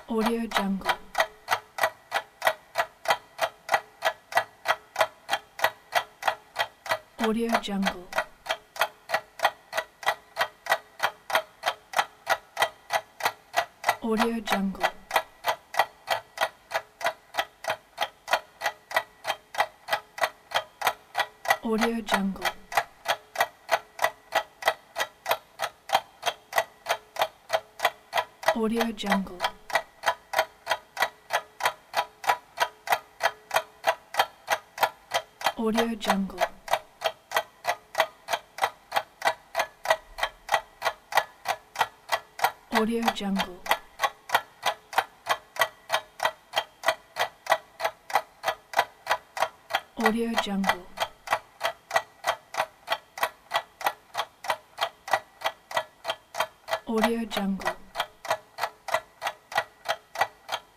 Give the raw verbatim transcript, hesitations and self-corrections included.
Audio Jungle. Audio Jungle. Audio Jungle. Audio Jungle. Audio Jungle. Audio Jungle. Audio Jungle. Audio Jungle. Audio Jungle.